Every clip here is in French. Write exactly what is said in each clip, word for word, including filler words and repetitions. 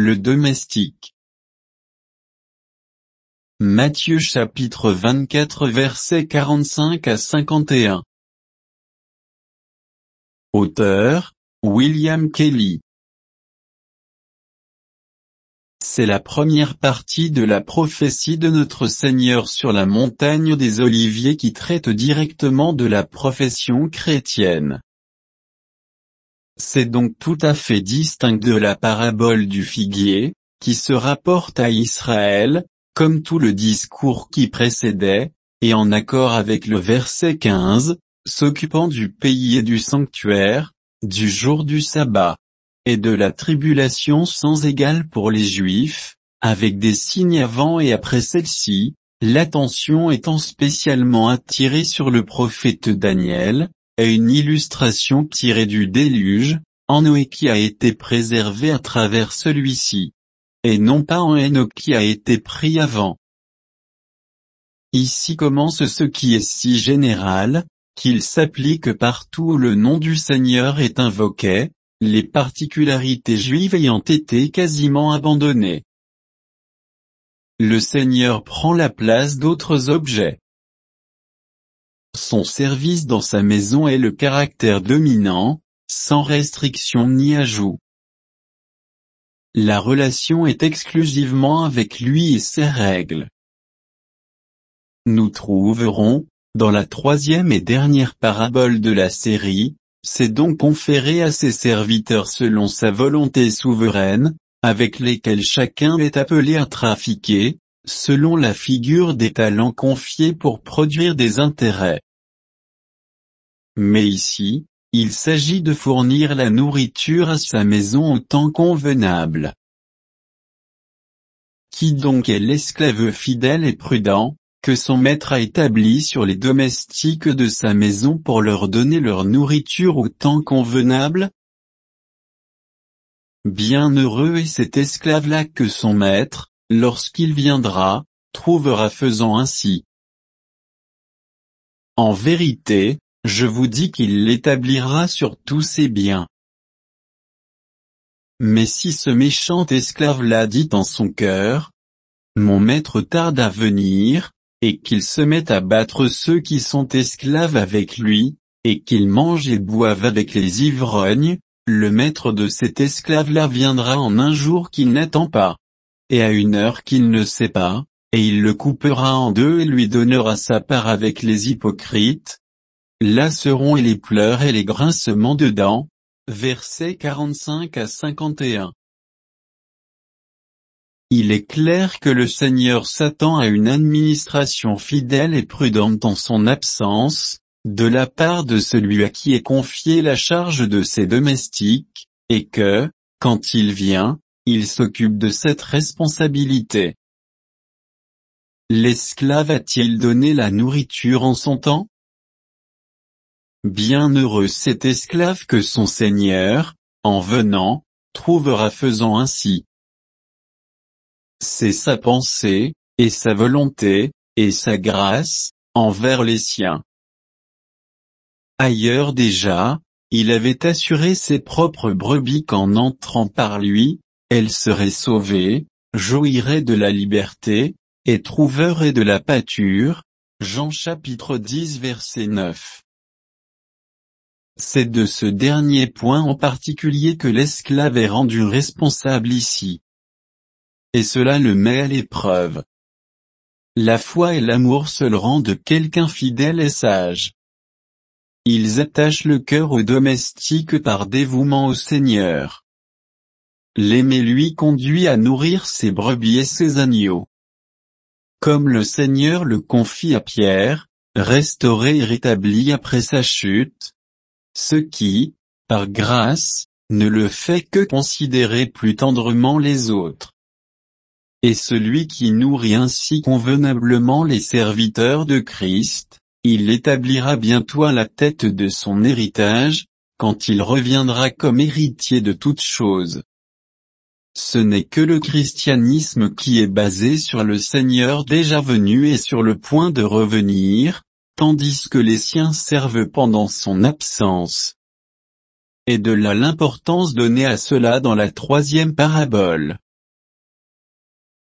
le domestique. Matthieu chapitre vingt-quatre versets quarante-cinq à cinquante et un. Auteur, William Kelly. C'est la première partie de la prophétie de notre Seigneur sur la montagne des Oliviers qui traite directement de la profession chrétienne. C'est donc tout à fait distinct de la parabole du figuier, qui se rapporte à Israël, comme tout le discours qui précédait, et en accord avec le verset quinze, s'occupant du pays et du sanctuaire, du jour du sabbat, et de la tribulation sans égale pour les Juifs, avec des signes avant et après celle-ci, l'attention étant spécialement attirée sur le prophète Daniel, et une illustration tirée du déluge, en Noé qui a été préservé à travers celui-ci, et non pas en Enoch qui a été pris avant. Ici commence ce qui est si général, qu'il s'applique partout où le nom du Seigneur est invoqué, les particularités juives ayant été quasiment abandonnées. Le Seigneur prend la place d'autres objets. Son service dans sa maison est le caractère dominant, sans restriction ni ajout. La relation est exclusivement avec lui et ses règles. Nous trouverons, dans la troisième et dernière parabole de la série, c'est donc conféré à ses serviteurs selon sa volonté souveraine, avec lesquels chacun est appelé à trafiquer, selon la figure des talents confiés pour produire des intérêts. Mais ici, il s'agit de fournir la nourriture à sa maison au temps convenable. Qui donc est l'esclave fidèle et prudent, que son maître a établi sur les domestiques de sa maison pour leur donner leur nourriture au temps convenable? Bienheureux est cet esclave-là que son maître, lorsqu'il viendra, trouvera faisant ainsi. En vérité, je vous dis qu'il l'établira sur tous ses biens. Mais si ce méchant esclave-là dit en son cœur, mon maître tarde à venir, et qu'il se mette à battre ceux qui sont esclaves avec lui, et qu'il mange et boive avec les ivrognes, le maître de cet esclave-là viendra en un jour qu'il n'attend pas, et à une heure qu'il ne sait pas, et il le coupera en deux et lui donnera sa part avec les hypocrites. Là seront les pleurs et les grincements de dents. Versets quarante-cinq à cinquante et un. Il est clair que le Seigneur s'attend à une administration fidèle et prudente en son absence, de la part de celui à qui est confiée la charge de ses domestiques, et que, quand il vient, il s'occupe de cette responsabilité. L'esclave a-t-il donné la nourriture en son temps? Bienheureux cet esclave que son Seigneur, en venant, trouvera faisant ainsi. C'est sa pensée, et sa volonté, et sa grâce, envers les siens. Ailleurs déjà, il avait assuré ses propres brebis qu'en entrant par lui, elles seraient sauvées, jouiraient de la liberté, et trouveraient de la pâture. Jean chapitre dix verset neuf. C'est de ce dernier point en particulier que l'esclave est rendu responsable ici. Et cela le met à l'épreuve. La foi et l'amour seuls rendent quelqu'un fidèle et sage. Ils attachent le cœur au domestique par dévouement au Seigneur. L'aimer lui conduit à nourrir ses brebis et ses agneaux. Comme le Seigneur le confie à Pierre, restauré et rétabli après sa chute, ce qui, par grâce, ne le fait que considérer plus tendrement les autres. Et celui qui nourrit ainsi convenablement les serviteurs de Christ, il l'établira bientôt à la tête de son héritage, quand il reviendra comme héritier de toutes choses. Ce n'est que le christianisme qui est basé sur le Seigneur déjà venu et sur le point de revenir, tandis que les siens servent pendant son absence. Et de là l'importance donnée à cela dans la troisième parabole.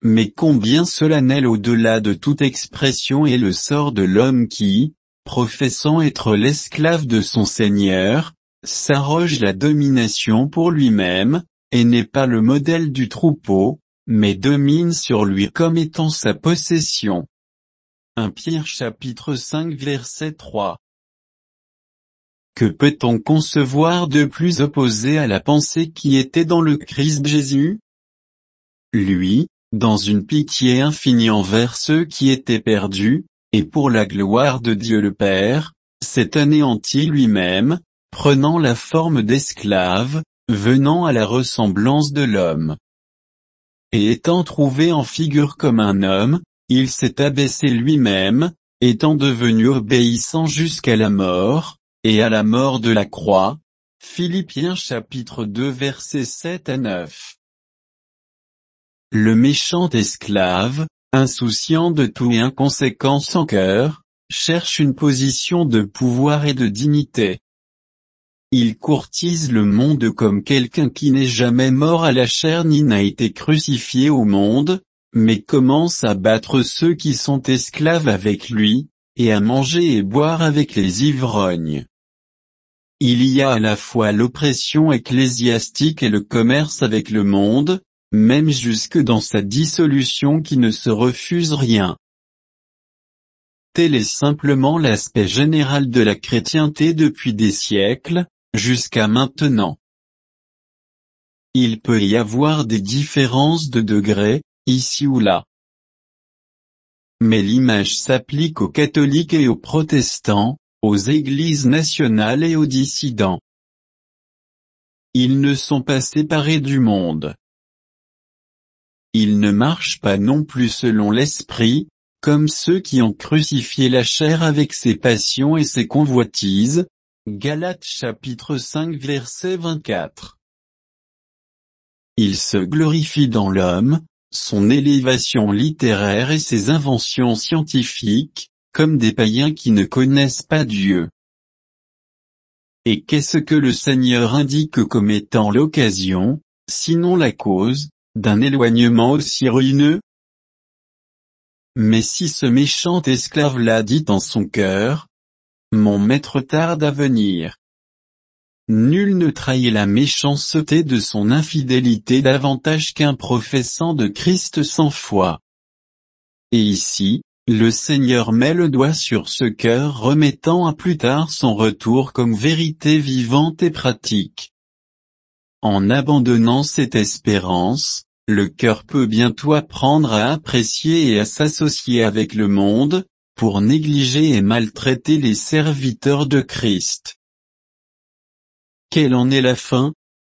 mais combien solennel au-delà de toute expression est le sort de l'homme qui, professant être l'esclave de son Seigneur, s'arroge la domination pour lui-même, et n'est pas le modèle du troupeau, mais domine sur lui comme étant sa possession. premier Pierre chapitre cinq verset trois. Que peut-on concevoir de plus opposé à la pensée qui était dans le Christ Jésus? Lui, dans une pitié infinie envers ceux qui étaient perdus, et pour la gloire de Dieu le Père, s'est anéanti lui-même, prenant la forme d'esclave, venant à la ressemblance de l'homme. Et étant trouvé en figure comme un homme, il s'est abaissé lui-même, étant devenu obéissant jusqu'à la mort, et à la mort de la croix. Philippiens chapitre deux versets sept à neuf. Le méchant esclave, insouciant de tout et inconséquent sans cœur, cherche une position de pouvoir et de dignité. Il courtise le monde comme quelqu'un qui n'est jamais mort à la chair ni n'a été crucifié au monde, mais commence à battre ceux qui sont esclaves avec lui, et à manger et boire avec les ivrognes. Il y a à la fois l'oppression ecclésiastique et le commerce avec le monde, même jusque dans sa dissolution qui ne se refuse rien. Tel est simplement l'aspect général de la chrétienté depuis des siècles, jusqu'à maintenant. Il peut y avoir des différences de degrés, ici ou là. Mais l'image s'applique aux catholiques et aux protestants, aux églises nationales et aux dissidents. Ils ne sont pas séparés du monde. Ils ne marchent pas non plus selon l'esprit, comme ceux qui ont crucifié la chair avec ses passions et ses convoitises. Galates chapitre cinq verset vingt-quatre. Ils se glorifient dans l'homme, son élévation littéraire et ses inventions scientifiques, comme des païens qui ne connaissent pas Dieu. Et qu'est-ce que le Seigneur indique comme étant l'occasion, sinon la cause, d'un éloignement aussi ruineux? Mais si ce méchant esclave l'a dit en son cœur, mon maître tarde à venir. Nul ne trahit la méchanceté de son infidélité davantage qu'un professant de Christ sans foi. Et ici, le Seigneur met le doigt sur ce cœur remettant à plus tard son retour comme vérité vivante et pratique. En abandonnant cette espérance, le cœur peut bientôt apprendre à apprécier et à s'associer avec le monde, pour négliger et maltraiter les serviteurs de Christ. Quelle en est la fin?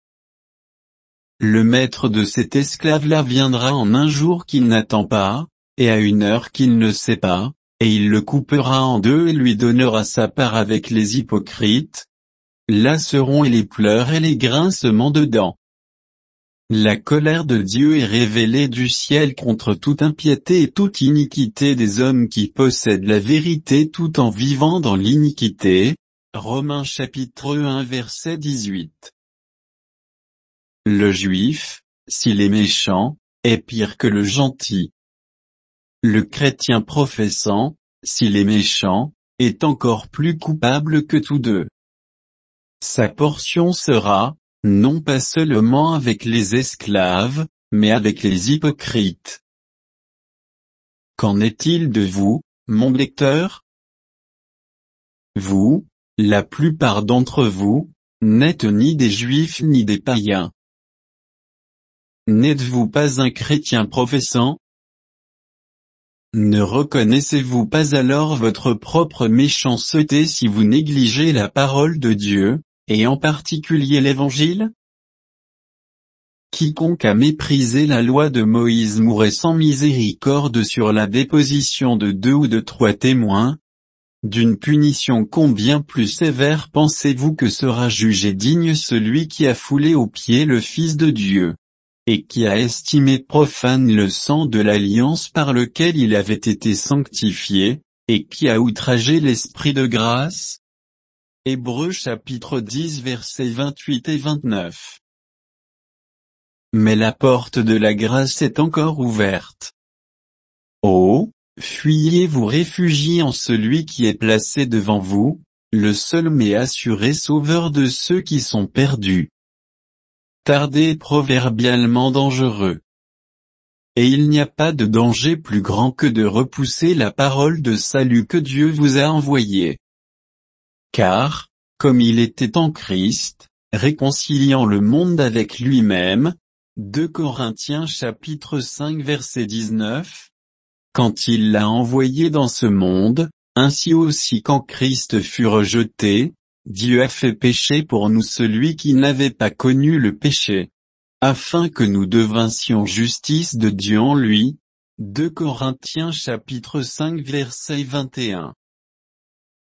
Le maître de cet esclave-là viendra en un jour qu'il n'attend pas, et à une heure qu'il ne sait pas, et il le coupera en deux et lui donnera sa part avec les hypocrites. Là seront les pleurs et les grincements de dents. La colère de Dieu est révélée du ciel contre toute impiété et toute iniquité des hommes qui possèdent la vérité tout en vivant dans l'iniquité. Romains chapitre un verset dix-huit. Le juif, s'il est méchant, est pire que le gentil. Le chrétien professant, s'il est méchant, est encore plus coupable que tous deux. Sa portion sera, non pas seulement avec les esclaves, mais avec les hypocrites. Qu'en est-il de vous, mon lecteur? Vous, la plupart d'entre vous, n'êtes ni des juifs ni des païens. N'êtes-vous pas un chrétien professant? Ne reconnaissez-vous pas alors votre propre méchanceté si vous négligez la parole de Dieu, et en particulier l'Évangile? Quiconque a méprisé la loi de Moïse mourrait sans miséricorde sur la déposition de deux ou de trois témoins. D'une punition combien plus sévère pensez-vous que sera jugé digne celui qui a foulé aux pieds le Fils de Dieu, et qui a estimé profane le sang de l'alliance par lequel il avait été sanctifié, et qui a outragé l'Esprit de grâce? Hébreux chapitre dix versets vingt-huit et vingt-neuf. mais la porte de la grâce est encore ouverte. Oh, fuyez vous réfugiez en celui qui est placé devant vous, le seul mais assuré sauveur de ceux qui sont perdus. Tardé est proverbialement dangereux. Et il n'y a pas de danger plus grand que de repousser la parole de salut que Dieu vous a envoyée. Car, comme il était en Christ, réconciliant le monde avec lui-même, deux Corinthiens chapitre cinq verset dix-neuf, quand il l'a envoyé dans ce monde, ainsi aussi quand Christ fut rejeté, Dieu a fait pécher pour nous celui qui n'avait pas connu le péché, afin que nous devinssions justice de Dieu en lui. deux Corinthiens chapitre cinq verset vingt et un.